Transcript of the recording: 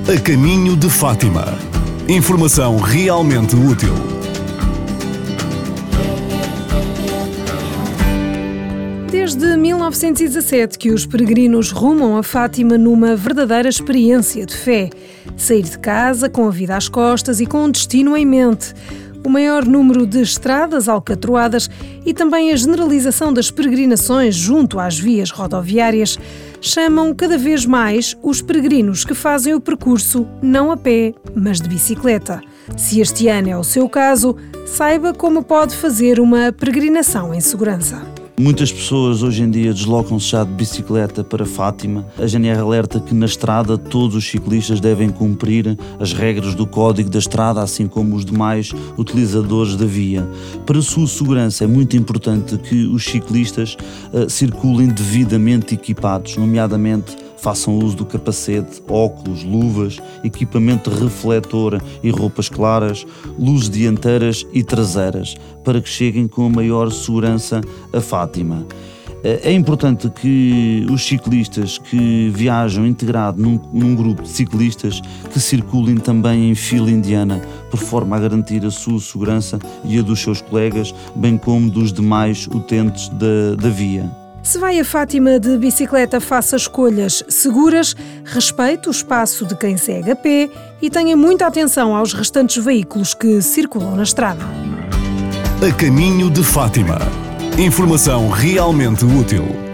A caminho de Fátima. Informação realmente útil. Desde 1917 que os peregrinos rumam a Fátima numa verdadeira experiência de fé. Sair de casa com a vida às costas e com um destino em mente. O maior número de estradas alcatroadas e também a generalização das peregrinações junto às vias rodoviárias chamam cada vez mais os peregrinos que fazem o percurso não a pé, mas de bicicleta. Se este ano é o seu caso, saiba como pode fazer uma peregrinação em segurança. Muitas pessoas hoje em dia deslocam-se já de bicicleta para Fátima. A GNR alerta que na estrada todos os ciclistas devem cumprir as regras do Código da Estrada, assim como os demais utilizadores da via. Para a sua segurança é muito importante que os ciclistas circulem devidamente equipados, nomeadamente façam uso do capacete, óculos, luvas, equipamento refletor e roupas claras, luzes dianteiras e traseiras, para que cheguem com a maior segurança a Fátima. É importante que os ciclistas que viajam integrado num grupo de ciclistas que circulem também em fila indiana, por forma a garantir a sua segurança e a dos seus colegas, bem como dos demais utentes da via. Se vai a Fátima de bicicleta, faça escolhas seguras, respeite o espaço de quem segue a pé e tenha muita atenção aos restantes veículos que circulam na estrada. A caminho de Fátima. Informação realmente útil.